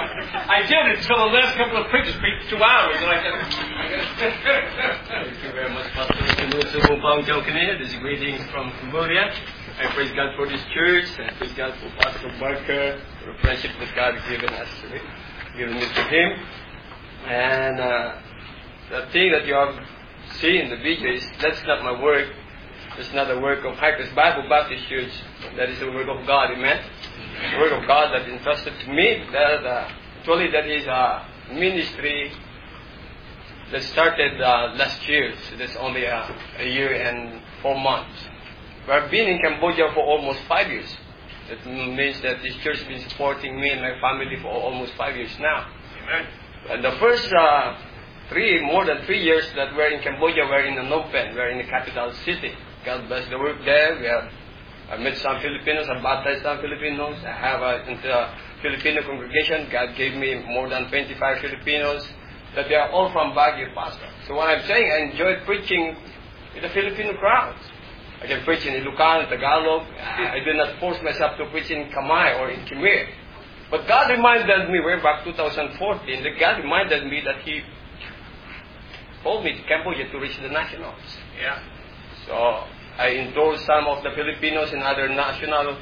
I did it until the last couple of preachers preached 2 hours. And I said, thank you very much, Pastor. This is greetings from Cambodia. I praise God for this church, and praise God for Pastor Barker, for the friendship that God has given us, given me to him. And the thing that you have seen in the video is, that's not my work. It's not the work of Highcrest Bible Baptist Church. That is the work of God, amen? The work of God that entrusted to me. Actually, that is a ministry that started last year. So that's only a year and 4 months. We have been in Cambodia for almost 5 years. That means that this church has been supporting me and my family for almost 5 years now. Amen. And the first more than 3 years that we're in Cambodia, we're in Phnom Penh. We're in the capital city. God bless the work there. I met some Filipinos. I baptized some Filipinos. I have a Filipino congregation. God gave me more than 25 Filipinos. That they are all from Baguio, Pastor. So what I'm saying, I enjoy preaching with the Filipino crowds. I can preach in Ilocano, Tagalog. I do not force myself to preach in Kamay or in Khmer. But God reminded me, way back 2014, that God reminded me that He called me to Cambodia to reach the nationals. Yeah. So I endorsed some of the Filipinos and other national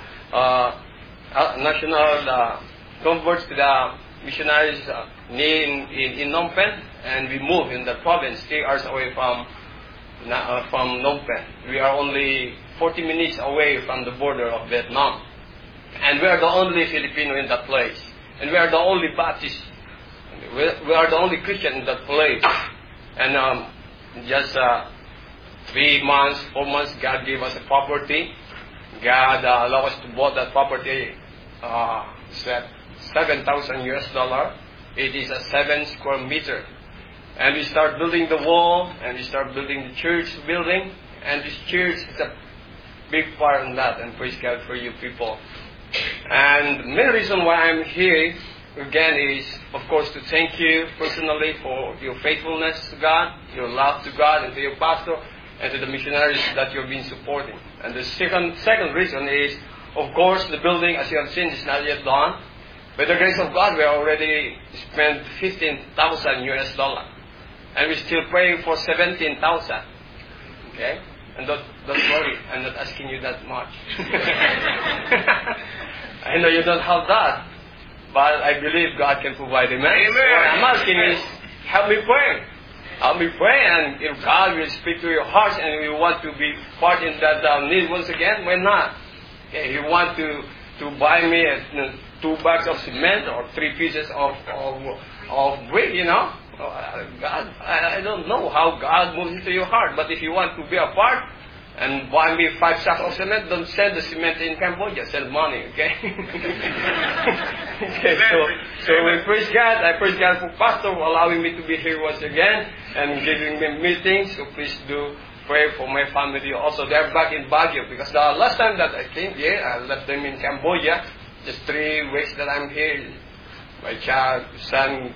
converts to the missionaries in Phnom Penh, and we moved in the province 3 hours away from Phnom Penh. We are only 40 minutes away from the border of Vietnam. And we are the only Filipino in that place. And we are the only Baptist. We are the only Christian in that place. And just 3 months, 4 months, God gave us a property. God allowed us to buy that property, $7,000 US. It is a 7 square meter. And we start building the wall, and we start building the church building. And this church is a big part in that, and praise God for you people. And the main reason why I'm here, again, is, of course, to thank you personally for your faithfulness to God, your love to God, and to your pastor, and to the missionaries that you've been supporting. And the second reason is, of course, the building, as you have seen, is not yet done. By the grace of God, we already spent $15,000 US. And we're still praying for 17,000. Okay? And don't worry, I'm not asking you that much. I know you don't have that. But I believe God can provide. Amen? Amen. What I'm asking is, help me pray. Help me pray, and if God will speak to your hearts and you want to be part in that need once again, why not? Okay, you want to buy me 2 bags of cement or 3 pieces of brick, you know? God, I don't know how God moves into your heart, but if you want to be a part and buy me 5 sacks of cement, don't sell the cement in Cambodia, sell money, okay? Okay, so we praise God. I praise God for Pastor for allowing me to be here once again and giving me meetings. So please do pray for my family also. They're back in Baguio, because the last time that I came here, I left them in Cambodia. Just 3 weeks that I'm here, my son,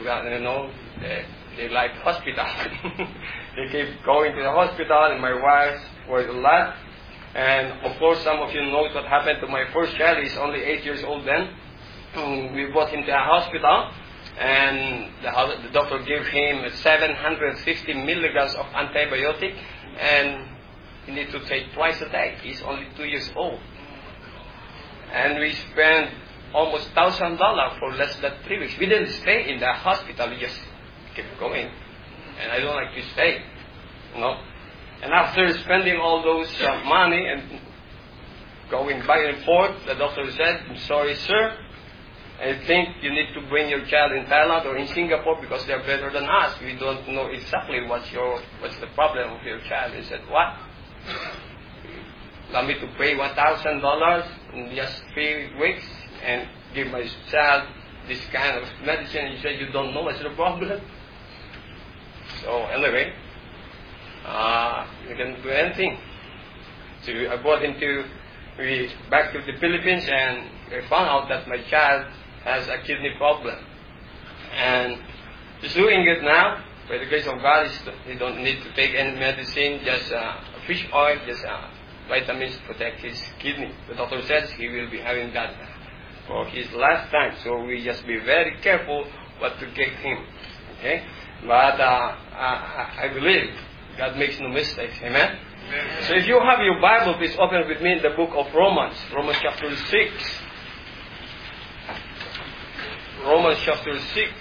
they like hospital. They keep going to the hospital, and my wife worked a lot. And of course, some of you know what happened to my first child. He's only 8 years old then. We brought him to a hospital, and the doctor gave him 750 milligrams of antibiotic, and he needs to take twice a day. He's only 2 years old. And we spent almost $1,000 for less than 3 weeks. We didn't stay in the hospital. We just kept going. And I don't like to stay. No. And after spending all those money and going back and forth, the doctor said, "I'm sorry, sir. I think you need to bring your child in Thailand or in Singapore because they're better than us. We don't know exactly what's the problem of your child." He said, "What? Allow me to pay $1,000 in just 3 weeks and give my child this kind of medicine?" He said, "You don't know what's the problem." So anyway, you can do anything. So I brought him back to the Philippines, and I found out that my child has a kidney problem. And he's doing it now. By the grace of God, he don't need to take any medicine, just fish oil, just vitamins to protect his kidney. The doctor says he will be having that for his last time. So we just be very careful what to get him. Okay? But I believe God makes no mistakes. Amen? Amen? So if you have your Bible, please open with me in the book of Romans. Romans chapter 6. Romans chapter 6.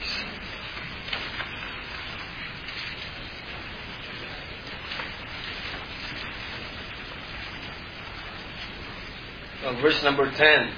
Verse number 10.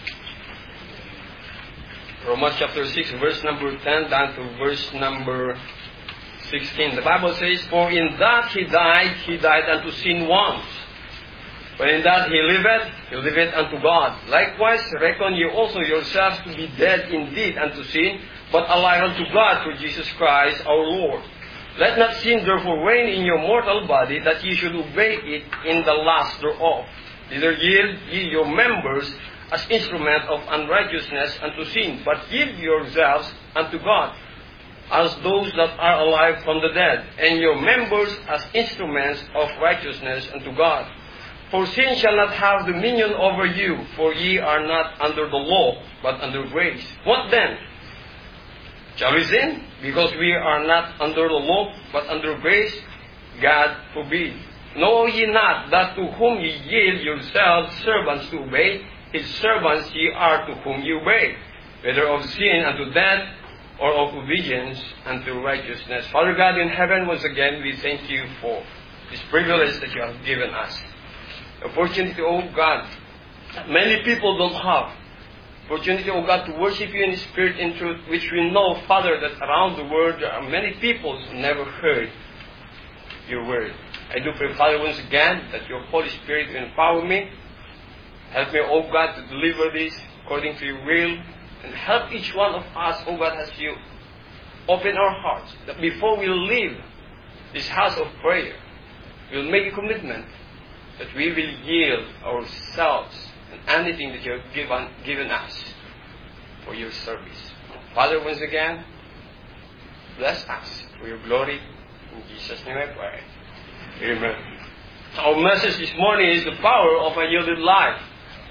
Romans chapter 6, verse number 10 down to verse number 16. The Bible says, "For in that he died unto sin once. But in that he liveth unto God. Likewise, reckon ye also yourselves to be dead indeed unto sin, but alive unto God through Jesus Christ our Lord. Let not sin therefore reign in your mortal body, that ye should obey it in the lust thereof. Neither yield ye your members as instruments of unrighteousness unto sin, but give yourselves unto God, as those that are alive from the dead, and your members as instruments of righteousness unto God. For sin shall not have dominion over you, for ye are not under the law, but under grace. What then? Shall we sin, because we are not under the law, but under grace? God forbid. Know ye not that to whom ye yield yourselves servants to obey, his servants ye are to whom ye obey, whether of sin unto death, or of obedience unto righteousness." Father God in heaven, once again, we thank you for this privilege that you have given us. Opportunity, oh God, many people don't have. Opportunity, oh God, to worship you in spirit and truth, which we know, Father, that around the world there are many people who never heard your word. I do pray, Father, once again, that your Holy Spirit will empower me. Help me, oh God, to deliver this according to your will. And help each one of us, oh God, as you open our hearts, that before we leave this house of prayer, we'll make a commitment that we will yield ourselves and anything that you have given us for your service. Father, once again, bless us for your glory. In Jesus' name I pray. Amen. Our message this morning is the power of a yielded life.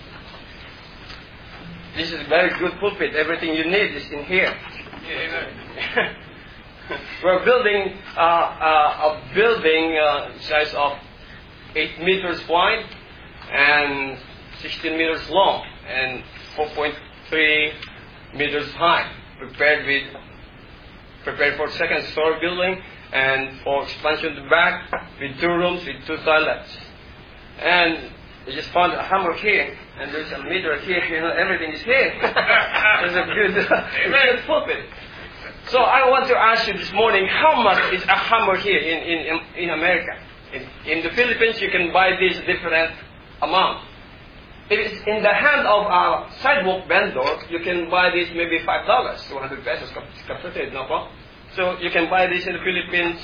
This is a very good pulpit. Everything you need is in here. Amen. We're building a building size of 8 meters wide and 16 meters long and 4.3 meters high. Prepared for second story building and for expansion to the back with 2 rooms with 2 toilets. And I just found a hammer here, and there's a meter here. You know, everything is here. It's a good pulpit. So I want to ask you this morning, how much is a hammer here in America? In the Philippines, you can buy this different amount. If it's in the hand of a sidewalk vendor, you can buy this maybe $5, 200 pesos, kapatid, no po? So you can buy this in the Philippines,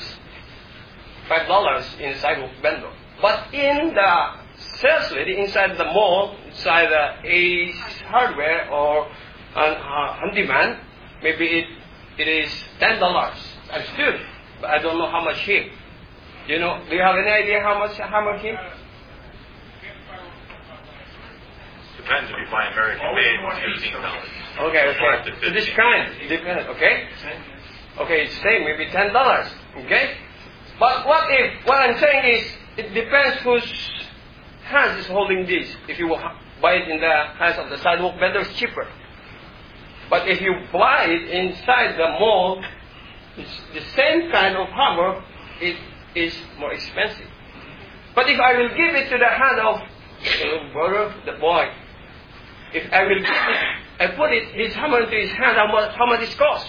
$5 in a sidewalk vendor. But in the sales lady, inside the mall, inside the Ace Hardware or Handyman, maybe it is $10. That's good, but I don't know how much here. Do you have any idea how much a hammer here? Depends if you buy American made, $15. Okay. So this kind, depends, okay? Okay, it's same, maybe $10, okay? But what I'm saying is, it depends whose hands is holding this. If you buy it in the hands of the sidewalk vendor, it's cheaper. But if you buy it inside the mall, it's the same kind of hammer, it is more expensive. But if I will give it to the hand of the little brother, the boy, if I will give it, I put his hammer into his hand, how much it costs?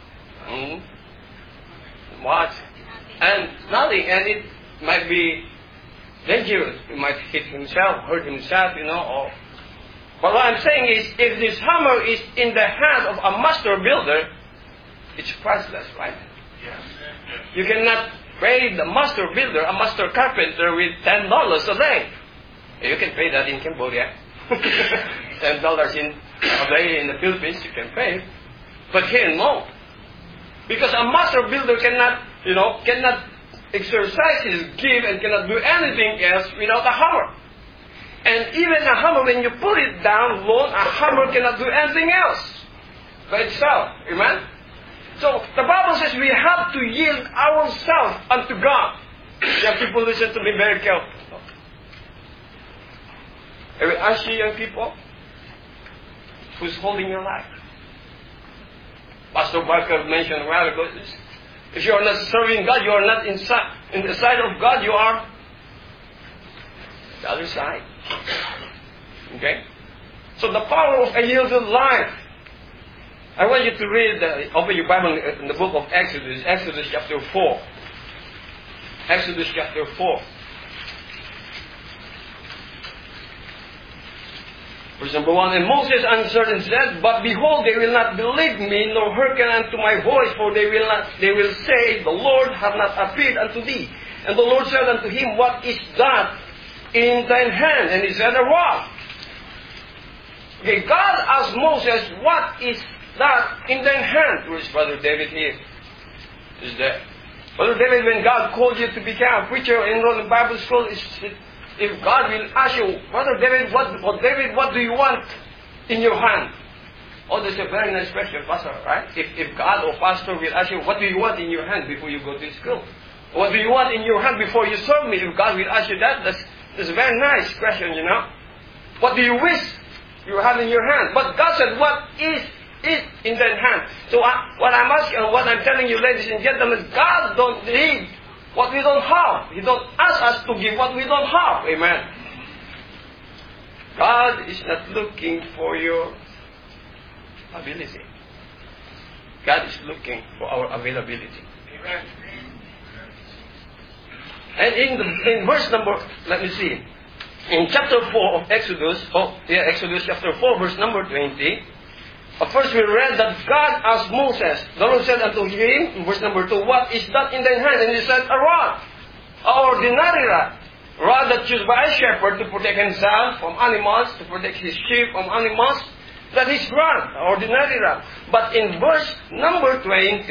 What? And nothing, and it might be dangerous. He might hit himself, hurt himself, But what I'm saying is, if this hammer is in the hand of a master builder, it's priceless, right? Yes. You cannot pay the master builder, a master carpenter, with $10 a day. You can pay that in Cambodia. $10 in a day in the Philippines, you can pay. But here, no. Because a master builder cannot exercise his gift and cannot do anything else without a hammer. And even a hammer, when you put it down alone, a hammer cannot do anything else by itself. Amen? So, the Bible says we have to yield ourselves unto God. Young people, listen to me very carefully. I will ask you, young people, who's holding your life? Pastor Barker mentioned a while ago, if you are not serving God, you are not in the side of God, you are the other side. Okay? So the power of a yielded life. I want you to read, open your Bible in the book of Exodus, Exodus chapter 4. Exodus chapter 4. Verse number 1, and Moses answered and said, But behold, they will not believe me, nor hearken unto my voice, for they will say, The Lord hath not appeared unto thee. And the Lord said unto him, What is that in thine hand? And he said, A rod. Okay, God asked Moses, What is that in thine hand? Where is Brother David here? Is there. Brother David, when God called you to become a preacher, enrolled in Bible school, if God will ask you, Brother David, what do you want in your hand? Oh, that's a very nice question, Pastor, right? If God or Pastor will ask you, what do you want in your hand before you go to school? What do you want in your hand before you serve me? If God will ask you that, that's a very nice question, you know. What do you wish you have in your hand? But God said, what is it in that hand? So what I'm asking, what I'm telling you, ladies and gentlemen, God don't need what we don't have. He don't ask us to give what we don't have. Amen. God is not looking for your ability. God is looking for our availability. Amen. And in verse number, let me see, in chapter 4 of Exodus, Exodus chapter 4, verse number 20, first we read that God asked Moses, the Lord said unto him, in verse number 2, What is that in thine hand? And he said, A rod, an ordinary rod that's used by a shepherd to protect himself from animals, to protect his sheep from animals. That is rod, an ordinary rod. But in verse number 20,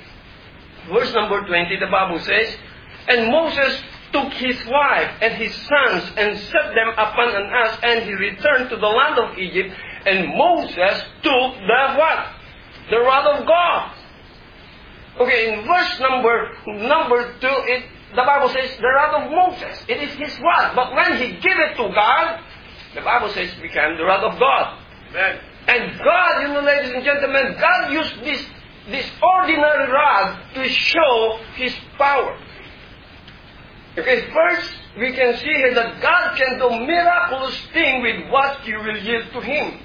the Bible says, And Moses took his wife and his sons and set them upon an ass, and he returned to the land of Egypt. And Moses took the what? The rod of God. Okay, in verse number 2, the Bible says the rod of Moses. It is his rod. But when he gave it to God, the Bible says it became the rod of God. Amen. And God, ladies and gentlemen, God used this ordinary rod to show His power. Okay, first we can see here that God can do miraculous things with what you will yield to Him.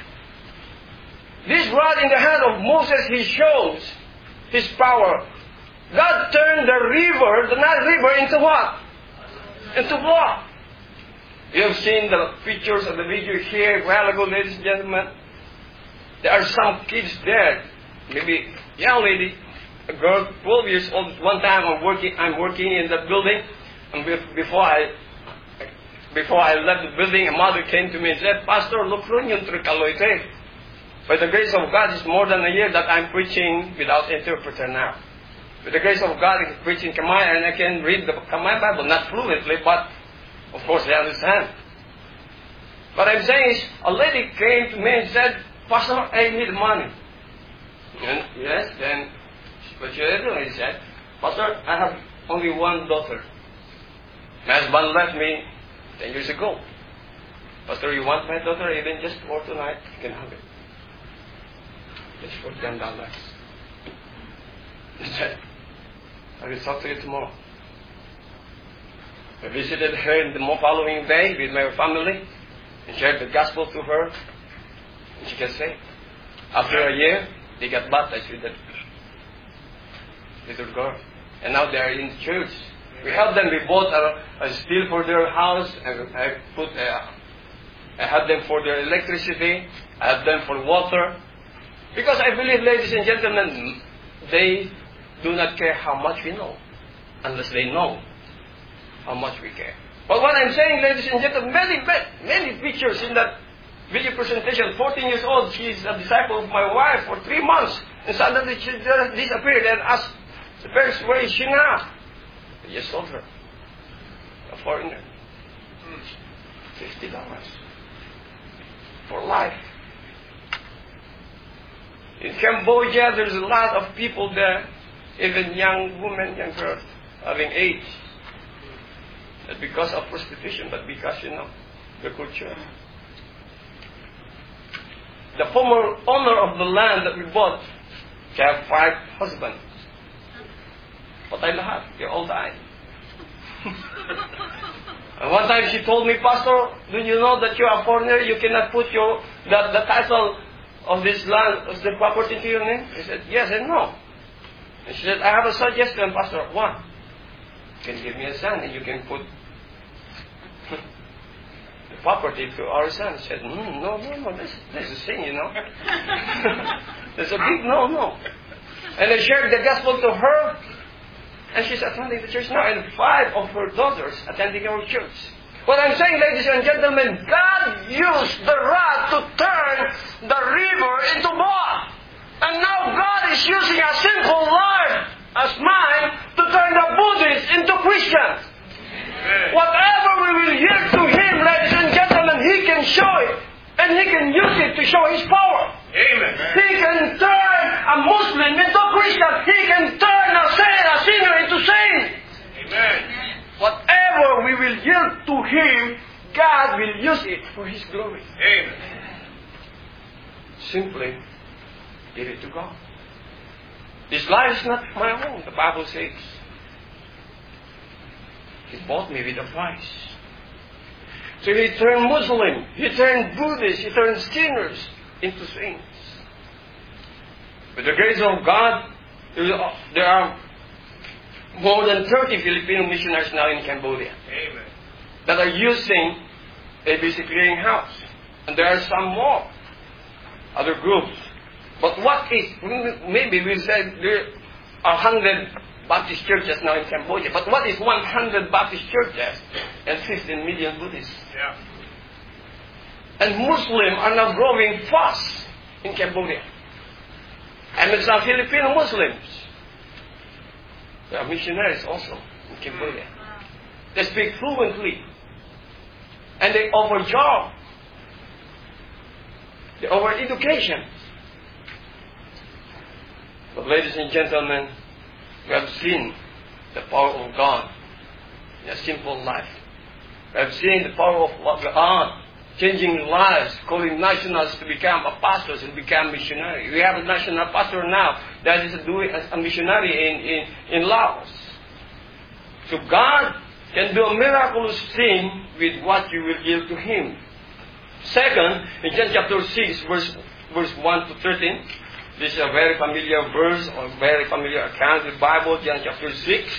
This rod in the hand of Moses, he shows His power. God turned the river, the Nile River, into what? Into blood. You have seen the pictures of the video here a while ago, ladies and gentlemen. There are some kids there, maybe young lady, a girl, 12 years old. One time I'm working in that building, and before I left the building, a mother came to me and said, Pastor, look, by the grace of God, it's more than a year that I'm preaching without interpreter now. With the grace of God, I'm preaching Kamai, and I can read the Kamai Bible, not fluently, but of course I understand. What I'm saying is, a lady came to me and said, Pastor, I need money. And yes, then what you do? He said, Pastor, I have only one daughter. My husband left me 10 years ago. Pastor, you want my daughter even just for tonight? You can have it. Just for $10. He said, I will talk to you tomorrow. I visited her in the following day with my family and shared the gospel to her. And she got saved. After a year, they got baptized with that little girl. And now they are in church. We helped them. We bought a steel for their house. And I had them for their electricity. I had them for water. Because I believe, ladies and gentlemen, they do not care how much we know, unless they know how much we care. But what I'm saying, ladies and gentlemen, many pictures in that video presentation. 14 years old, she's a disciple of my wife for 3 months. And suddenly she just disappeared and asked the parents, where is she now? They just told her. A foreigner. $50 for life. In Cambodia, there's a lot of people there, even young women, young girls, having AIDS. Not because of prostitution, but because, the culture. The former owner of the land that we bought, she had 5 husbands. Patay lahat. They all died. And one time she told me, Pastor, do you know that you are a foreigner? You cannot put the title of this land, of the property to your name? I said, yes and no. And she said, I have a suggestion, Pastor. What? You can give me a son and you can put the property to our son. She said, no, this is a sin, There's a big no. And I shared the gospel to her. And she's attending the church now, and 5 of her daughters attending our church. What I'm saying, ladies and gentlemen, God used the rod to turn the river into blood. And now God is using a simple life as mine to turn the Buddhists into Christians. Whatever we will yield to Him, ladies and gentlemen, He can show it. And He can use it to show His power. Amen. He can turn a Muslim into a Christian. He can turn a sinner into saint. Amen. Whatever we will yield to Him, God will use it for His glory. Amen. Simply give it to God. This life is not my own, the Bible says. He bought me with a price. So He turned Muslim, He turned Buddhist, He turned sinners into saints. With the grace of God, there are more than 30 Filipino missionaries now in Cambodia. Amen. That are using ABC Clearinghouse. And there are some more other groups. But what is, maybe we said there are 100 Baptist churches now in Cambodia. But what is 100 Baptist churches and 15 million Buddhists? Yeah. And Muslims are now growing fast in Cambodia. And it's some Filipino Muslims. There are missionaries also in Cambodia. They speak fluently. And they offer job. They offer education. But ladies and gentlemen, we have seen the power of God in a simple life. We have seen the power of God changing lives, calling nationals to become apostles and become missionaries. We have a national pastor now that is doing a missionary in Laos. So God can do a miraculous thing with what you will give to Him. Second, in John chapter 6, verse 1 to 13, this is a very familiar verse or very familiar account in the Bible, John chapter 6,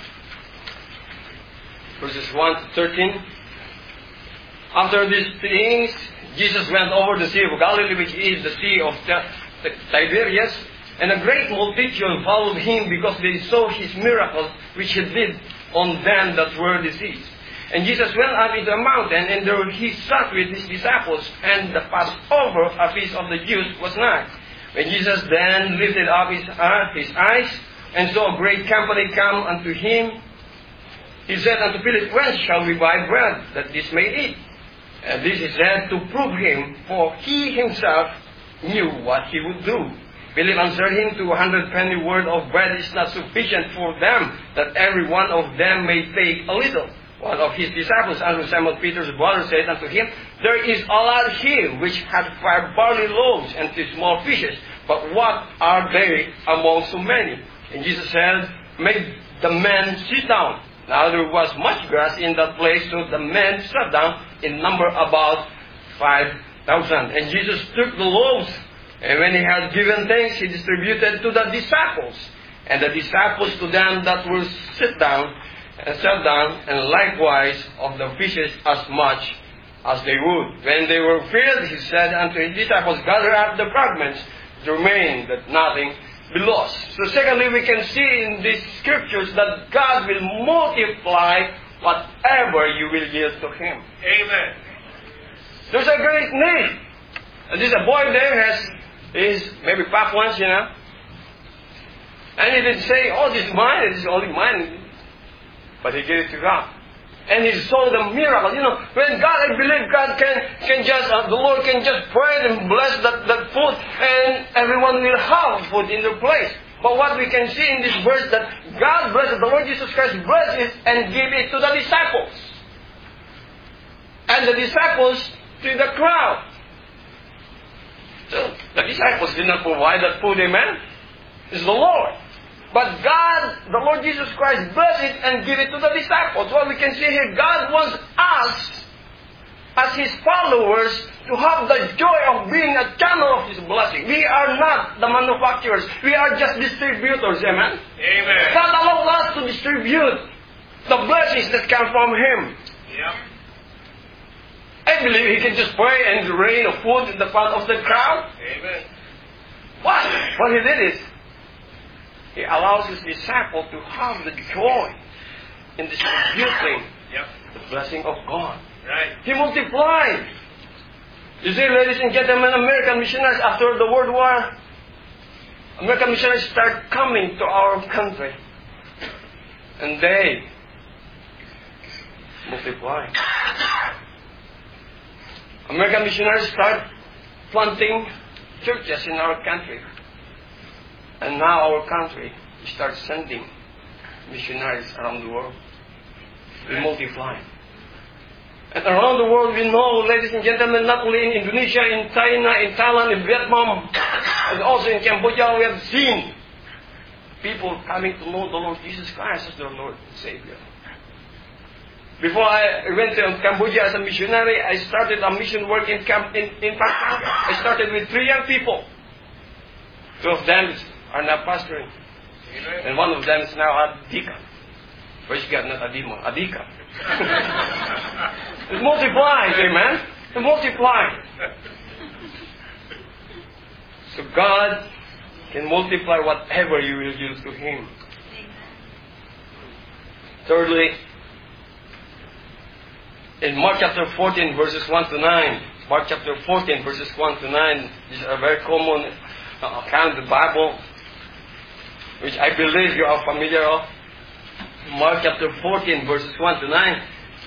verses 1 to 13. After these things, Jesus went over the Sea of Galilee, which is the Sea of Tiberias, and a great multitude followed Him because they saw His miracles, which He did on them that were diseased. And Jesus went up into a mountain, and there He sat with His disciples, and the Passover, a feast of the Jews, was nigh. When Jesus then lifted up his eyes, and saw a great company come unto Him, He said unto Philip, When shall we buy bread, that this may eat? And this He said to prove Him, for He Himself knew what He would do. Philip answered Him, 200 penny worth of bread is not sufficient for them, that every one of them may take a little. One of His disciples, Andrew, Simon Peter's brother, said unto Him, There is a lad here which hath 5 barley loaves and 2 small fishes, but what are they among so many? And Jesus said, Make the men sit down. Now there was much grass in that place, so the men sat down, in number about 5,000. And Jesus took the loaves, and when He had given thanks, He distributed to the disciples, and the disciples to them that were sat down, and likewise of the fishes as much as they would. When they were filled, He said unto His disciples, Gather up the fragments that remain, that nothing be lost. So secondly, we can see in these scriptures that God will multiply whatever you will give to Him. Amen. There's a great need. And this a boy there is maybe packed once, And he didn't say, this is mine, this is only mine. But he gave it to God. And he saw the miracle. You know, when God, I believe God can just, the Lord can just pray and bless that food, and everyone will have food in their place. But what we can see in this verse, that God blessed, the Lord Jesus Christ blessed it and gave it to the disciples. And the disciples to the crowd. So, the disciples did not provide that food, amen? It's the Lord. But God, the Lord Jesus Christ, blessed it and gave it to the disciples. What we can see here, God wants us, as His followers, to have the joy of being a channel of His blessing. We are not the manufacturers. We are just distributors, amen? Amen. God allows us to distribute the blessings that come from Him. Yep. I believe He can just pray and rain of food in the front of the crowd. Amen. What? What He did is, He allows His disciple to have the joy in distributing the blessing of God. Right. He multiplied. You see, ladies and gentlemen, American missionaries after the World War, American missionaries start coming to our country. And they multiply. American missionaries start planting churches in our country. And now our country starts sending missionaries around the world. We multiply. And around the world we know, ladies and gentlemen, not only in Indonesia, in China, in Thailand, in Vietnam, and also in Cambodia, we have seen people coming to know the Lord Jesus Christ as their Lord and Savior. Before I went to Cambodia as a missionary, I started a mission work in Pakistan. I started with 3 young people. 2 of them are now pastoring. Amen. And one of them is now a deacon. Praise God, not a demon, a deacon. It multiplies, amen? It multiplies. So God can multiply whatever you will give to Him. Thirdly, in Mark chapter 14, verses 1 to 9, Mark chapter 14, verses 1 to 9, this is a very common account of the Bible, which I believe you are familiar of. Mark chapter 14, verses 1 to 9.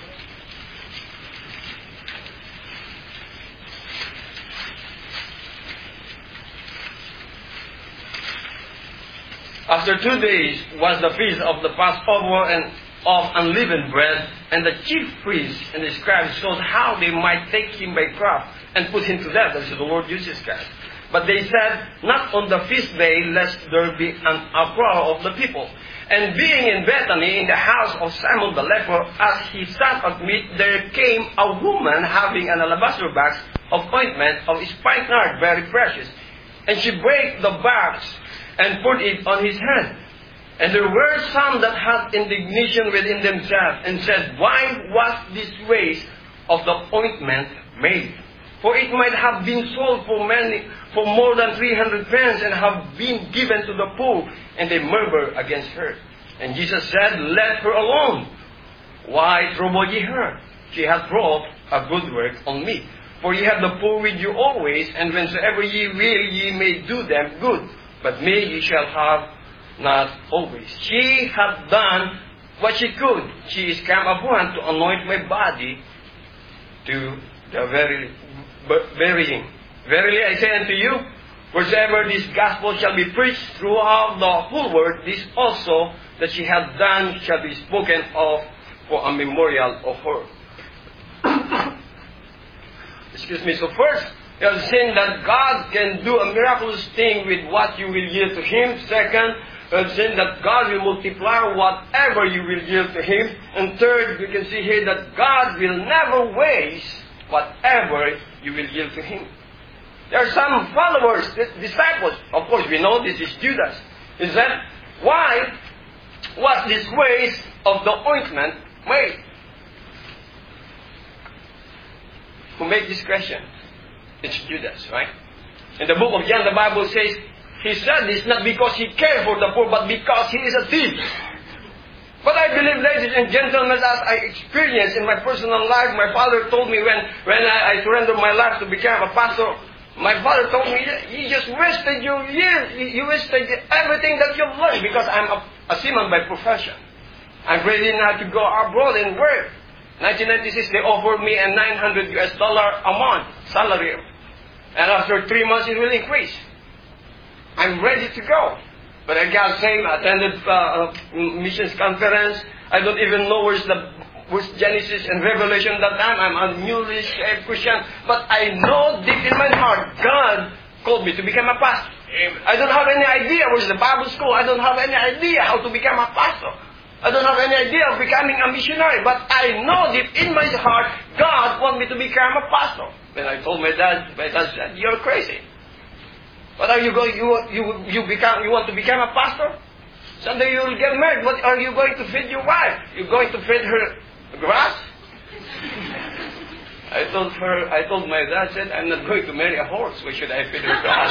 After 2 days was the feast of the Passover and of unleavened bread, and the chief priests and the scribes sought how they might take Him by craft and put Him to death. That is the Lord Jesus Christ. But they said, not on the feast day, lest there be an uproar of the people. And being in Bethany, in the house of Simon the leper, as he sat at meat, there came a woman having an alabaster box of ointment of spikenard, very precious. And she brake the box and put it on his head. And there were some that had indignation within themselves, and said, why was this waste of the ointment made? For it might have been sold for more than 300 pence, and have been given to the poor. And they murmured against her. And Jesus said, let her alone. Why trouble ye her? She hath wrought a good work on me. For ye have the poor with you always, and whensoever ye will, ye may do them good. But me ye shall have not always. She hath done what she could. She is come upon to anoint my body to the burying. Verily I say unto you, wheresoever this gospel shall be preached throughout the whole world, this also that she hath done shall be spoken of for a memorial of her. Excuse me. So first, you have seen that God can do a miraculous thing with what you will yield to Him. Second, you have seen that God will multiply whatever you will yield to Him. And third, we can see here that God will never waste whatever you will yield to Him. There are some followers, disciples. Of course, we know this is Judas. Is that why was this waste of the ointment made? Who made this question? It's Judas, right? In the book of John, the Bible says, he said this not because he cared for the poor, but because he is a thief. But I believe, ladies and gentlemen, as I experienced in my personal life, my father told me when I surrendered my life to become a pastor, my father told me, you just wasted your years. You wasted everything that you've learned, because I'm a seaman by profession. I'm ready now to go abroad and work. 1996, they offered me a $900 a month salary. And after 3 months, it will increase. I'm ready to go. But I got saved, attended missions conference. I don't even know where's Genesis and Revelation at that time. I'm a newly saved Christian. But I know deep in my heart, God called me to become a pastor. Amen. I don't have any idea where's the Bible school. I don't have any idea how to become a pastor. I don't have any idea of becoming a missionary. But I know deep in my heart, God wants me to become a pastor. When I told my dad said, "You're crazy. What are you going? You want to become a pastor? Someday you will get married. What are you going to feed your wife? You're going to feed her grass?" I told my dad, said, "I'm not going to marry a horse. Why should I feed her grass?"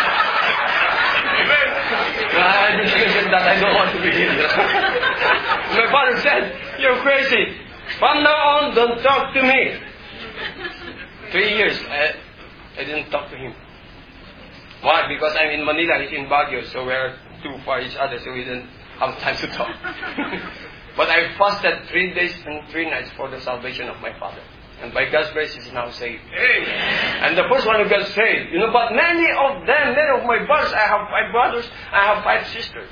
I said that I don't want to be here. My father said, "You're crazy. From now on, don't talk to me." 3 years, I didn't talk to him. Why? Because I'm in Manila, he's in Baguio, so we're too far each other, so we didn't have time to talk. But I fasted 3 days and 3 nights for the salvation of my father. And by God's grace, he's now saved. Amen. And the first one who got saved, but many of my brothers, I have 5 brothers, I have 5 sisters.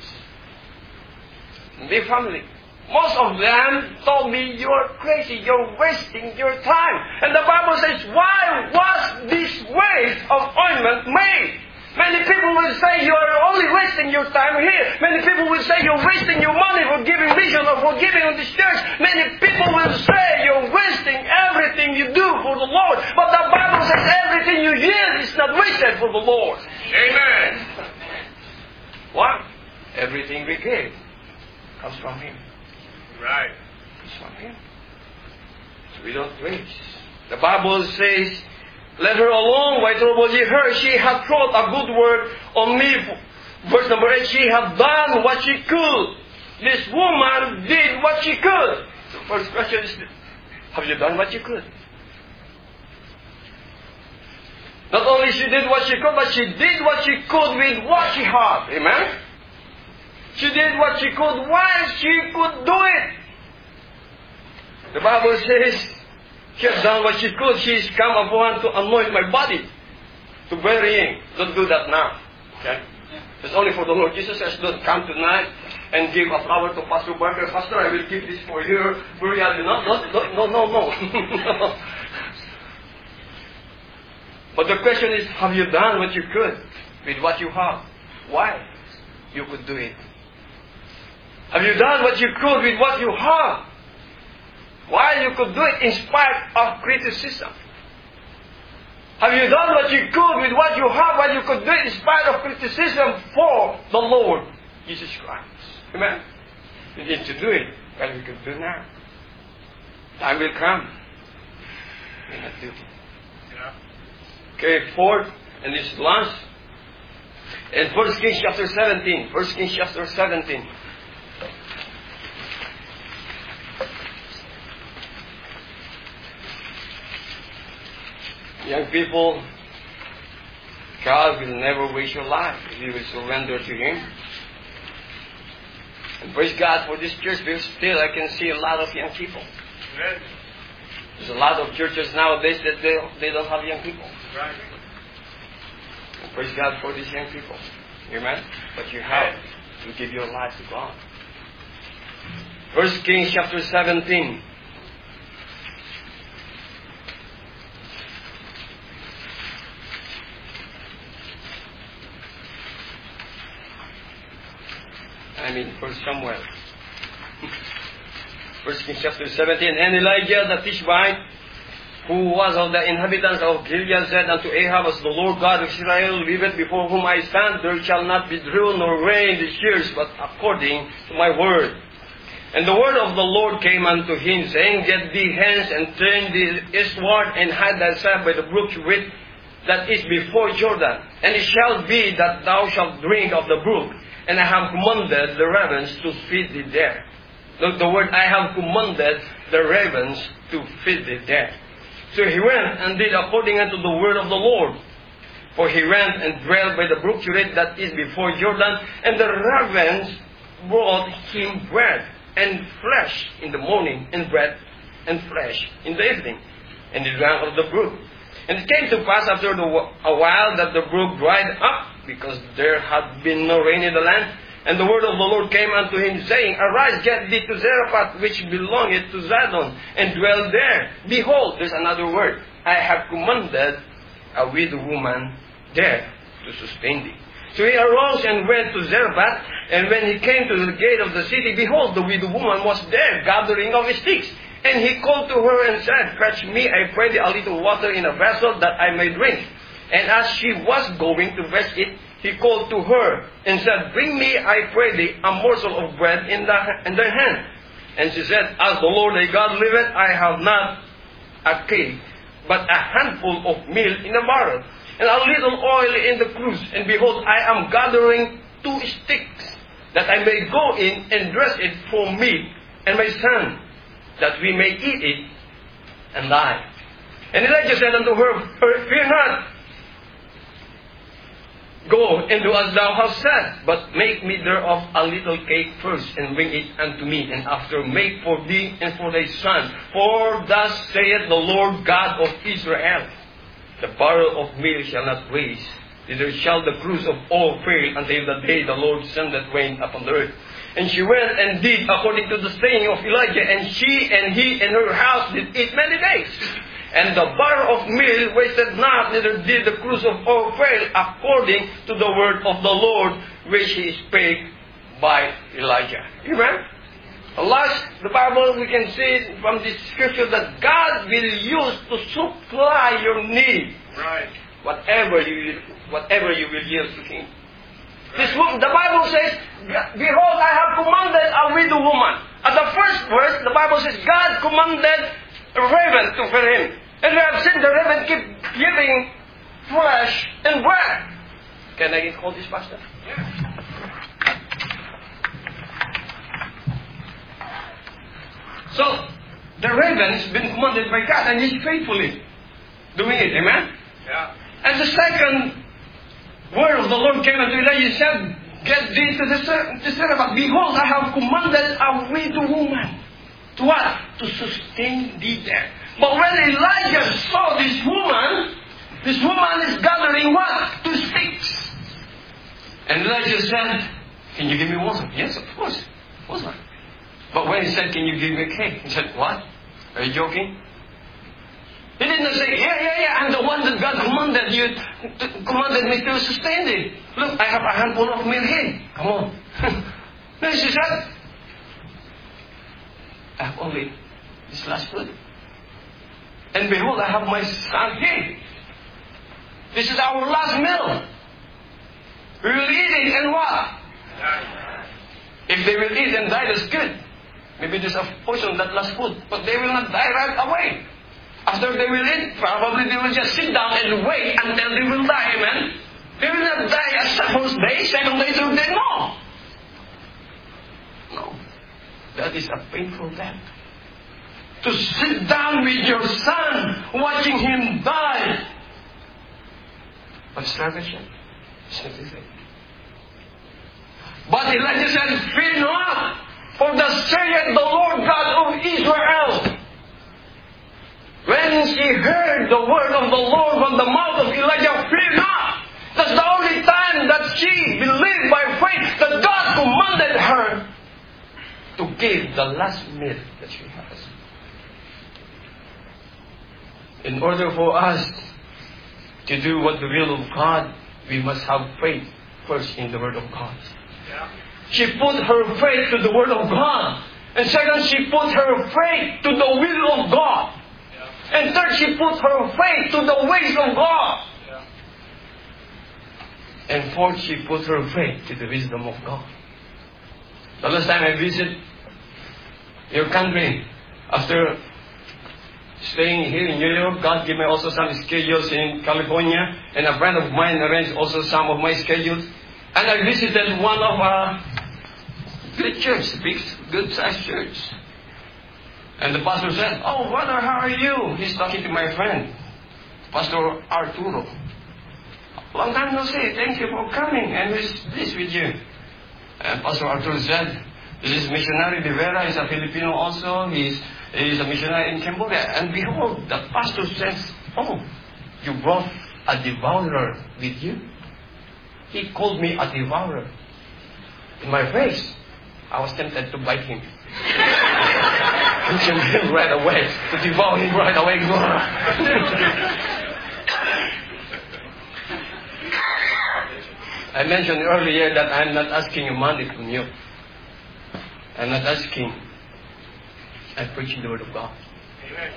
Big family. Most of them told me, "You're crazy, you're wasting your time." And the Bible says, why was this waste of ointment made? Many people will say you are only wasting your time here. Many people will say you're wasting your money for giving vision or for giving on this church. Many people will say you're wasting everything you do for the Lord. But the Bible says everything you yield is not wasted for the Lord. Amen. Why? Everything we give comes from Him. Right. Comes from Him. So we don't waste. The Bible says, "Let her alone, why trouble ye her? She hath wrought a good work on me." Verse number 8, she hath done what she could. This woman did what she could. The first question is, have you done what you could? Not only she did what she could, but she did what she could with what she had. Amen? She did what she could while she could do it. The Bible says, she has done what she could. She's come upon to anoint my body, to burying. Don't do that now. Okay? It's only for the Lord. Jesus says, don't come tonight and give a flower to Pastor Barker. "Pastor, I will keep this for your burial." No. But the question is, have you done what you could with what you have? Why you could do it? Have you done what you could with what you have? Why you could do it in spite of criticism? Have you done what you could with what you have? Why you could do it in spite of criticism for the Lord Jesus Christ? Amen? You need to do it. Well, we could do now. Time will come. We'll not do it. Yeah. Okay, fourth, and this is last. In 1 Kings chapter 17. 1 Kings chapter 17. Young people, God will never waste your life if you will surrender to Him. And praise God for this church, because still I can see a lot of young people. Amen. There's a lot of churches nowadays that they don't have young people. Right. And praise God for these young people. Amen? But you have to give your life to God. 1 Kings chapter 17. First Samuel. 1 Kings chapter 17. And Elijah the Tishbite, who was of the inhabitants of Gilead, said unto Ahab, "As the Lord God of Israel liveth, before whom I stand, there shall not be dew nor rain this year, but according to my word." And the word of the Lord came unto him, saying, "Get thee hence, and turn thee eastward, and hide thyself by the brook Cherith, that is before Jordan. And it shall be that thou shalt drink of the brook, and I have commanded the ravens to feed thee there." Look, the word, "I have commanded the ravens to feed thee there." So he went and did according unto the word of the Lord. For he went and dwelt by the brook Cherith, that is before Jordan, and the ravens brought him bread and flesh in the morning, and bread and fresh in the evening. And he drank of the brook. And it came to pass after a while that the brook dried up, because there had been no rain in the land. And the word of the Lord came unto him, saying, Arise, get thee to Zarephath, which belongeth to Zidon, and dwell there. Behold, there's another word. I have commanded a widow woman there to sustain thee. So he arose and went to Zarephath, and when he came to the gate of the city, behold, the widow woman was there, gathering of sticks. And he called to her and said, Fetch me, I pray thee, a little water in a vessel, that I may drink. And as she was going to fetch it, he called to her and said, Bring me, I pray thee, a morsel of bread in thy hand. And she said, As the Lord thy God liveth, I have not a cake, but a handful of meal in a barrel, and a little oil in the cruse. And behold, I am gathering 2 sticks, that I may go in and dress it for me and my son, that we may eat it and die. And Elijah said unto her, Fear not, go and do as thou hast said, but make me thereof a little cake first, and bring it unto me, and after make for thee and for thy son. For thus saith the Lord God of Israel, The barrel of meal shall not waste, neither shall the cruse of oil fail, until the day the Lord sendeth rain upon the earth. And she went and did according to the saying of Elijah, and she and he and her house did eat many days. And the barrel of meal wasted not, neither did the cruse of oil fail, according to the word of the Lord, which he spake by Elijah. Amen? Last, the Bible, we can see from this scripture that God will use to supply your need. Right. Whatever you will yield to Him. This book, the Bible says, Behold, I have commanded a widow woman. At the first verse, the Bible says, God commanded a raven to feed him. And we have seen the raven keep giving flesh and bread. Can I hold this, Pastor? Yeah. So, the raven has been commanded by God, and he's faithfully doing it. Amen? Yeah. And the second word of the Lord came unto Elijah and said, Get thee to the Zarephath. Behold, I have commanded a widow woman. To what? To sustain thee there. But when Elijah saw this woman is gathering what? 2 sticks. And Elijah said, Can you give me water? Yes, of course. Water. But when he said, Can you give me a cake? He said, What? Are you joking? He didn't say, yeah, I'm the one that God commanded me to sustain thee. Look, I have a handful of meal here. Come on. No, she said, I have only this last food. And behold, I have my son here. This is our last meal. We will eat it and what? If they will eat and die, that's good. Maybe there's a portion of that last food. But they will not die right away. After they will eat, probably they will just sit down and wait until they will die, amen? They will not die as the first day, second day, third day, no. No. That is a painful death. To sit down with your son, watching him die. But starvation is not easy. But Elijah said, Fear not, for thus saith the Lord God of Israel. When she heard the word of the Lord from the mouth of Elijah, fear not. That's the only time that she believed by faith that God commanded her to give the last meal that she has. In order for us to do what the will of God, we must have faith first in the word of God. Yeah. She put her faith to the word of God. And second, she put her faith to the will of God. And third, she put her faith to the ways of God. Yeah. And fourth, she put her faith to the wisdom of God. The last time I visited your country, after staying here in New York, God gave me also some schedules in California, and a friend of mine arranged also some of my schedules. And I visited one of a good church, big, good-sized church. And the pastor said, Oh, brother, how are you? He's talking to my friend, Pastor Arturo. Long time no see. Thank you for coming. And who's this with you? And Pastor Arturo said, This is Missionary Rivera. He's a Filipino also. He's He is a missionary in Cambodia. And behold, the pastor says, "Oh, you brought a devourer with you?" He called me a devourer in my face. I was tempted to bite him. And kill him right away. To devour him right away. I mentioned earlier that I'm not asking money from you. I'm not asking. I'm preaching the Word of God. Amen.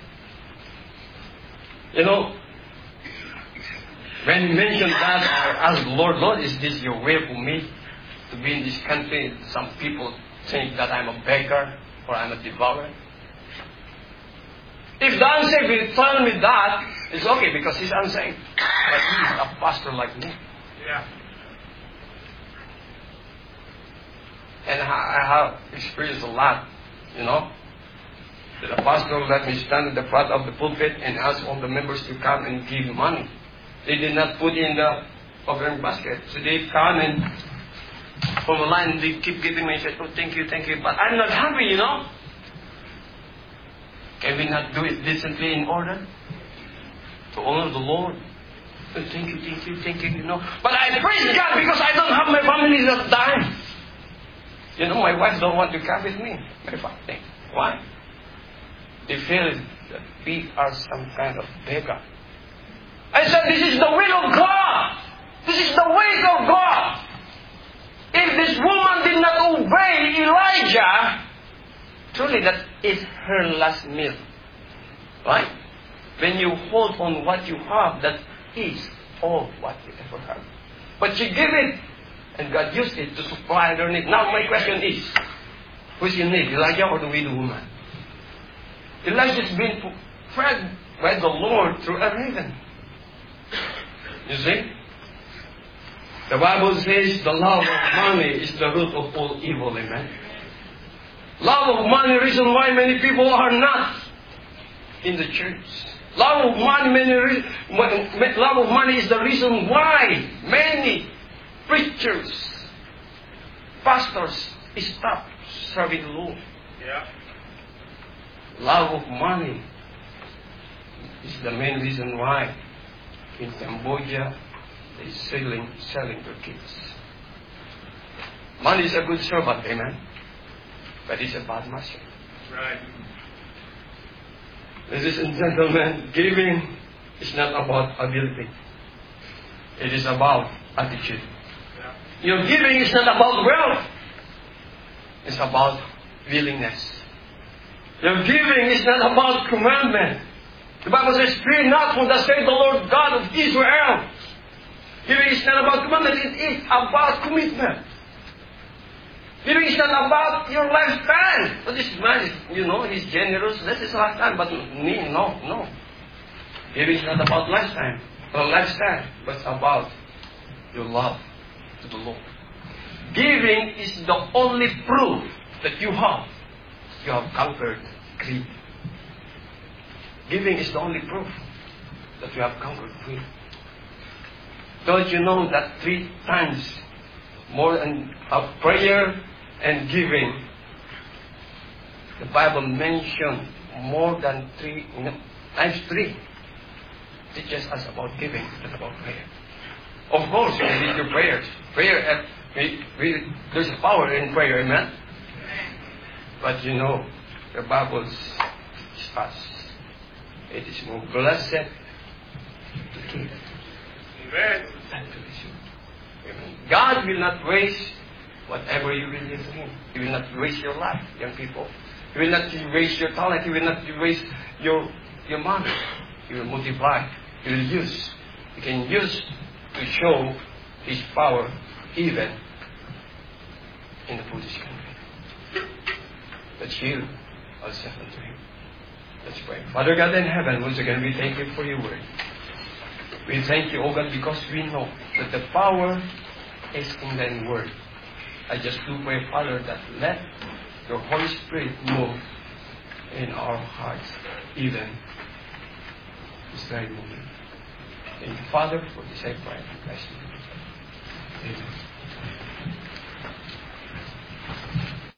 You know, when you mention that, I ask the Lord, "Lord, is this your way for me to be in this country?" Some people think that I'm a beggar or I'm a devourer. If the answer will tell me that, it's okay because he's unsaved. But he's a pastor like me. Yeah. And I have experienced a lot, you know. The pastor let me stand at the front of the pulpit and ask all the members to come and give money. They did not put in the offering basket. So they come and from the line they keep giving me. I said, "Oh, thank you. But I'm not happy, you know. Can we not do it decently in order to honor the Lord? Oh, thank you, you know. But I praise God because I don't have my family that time. You know, my wife don't want to come with me. My family. Why? They feel that we are some kind of beggar. I said, this is the will of God. This is the way of God. If this woman did not obey Elijah, truly that is her last meal. Right? When you hold on what you have, that is all what you ever have. But she gave it, and God used it to supply their need. Now my question is, who's in need, Elijah or the widow woman? Elijah's been fed by the Lord through a raven. You see? The Bible says the love of money is the root of all evil. Amen? Love of money, reason why many people are not in the church. Love of money is the reason why many preachers, pastors stop serving the Lord. Yeah. Love of money is the main reason why in Cambodia they're selling their kids. Money is a good servant, amen? But it's a bad master. Right. Ladies and gentlemen, giving is not about ability. It is about attitude. Yeah. Your giving is not about wealth. It's about willingness. Your giving is not about commandment. The Bible says, "Fear not, for thus saith the Lord God of Israel." Giving is not about commandment, it is about commitment. Giving is not about your lifespan. But this man is, he's generous. This is lifetime, but me, no. Giving is not about lifetime or lifestyle, but it's about your love to the Lord. Giving is the only proof that you have conquered greed. Giving is the only proof that you have conquered greed. Don't you know that 3 times more than prayer and giving, the Bible mentioned more than 3 times 3 teaches us about giving, not about prayer. Of course, you need your prayers. Prayer, there's power in prayer, amen? But the Bible says it is more blessed to give Amen. than to receive. Amen. God will not waste whatever you will give to Him. He will not waste your life, young people. He will not waste your talent. He will not waste your money. He will multiply. He will use. He can use to show His power even in the foolish country. But you are second to Him. Let's pray. Father God in heaven, once again we thank you for your word. We thank you, O God, because we know that the power is in thy word. I just do pray, Father, that let your Holy Spirit move in our hearts, even this very moment. Thank you, Father, for this I pray. Amen.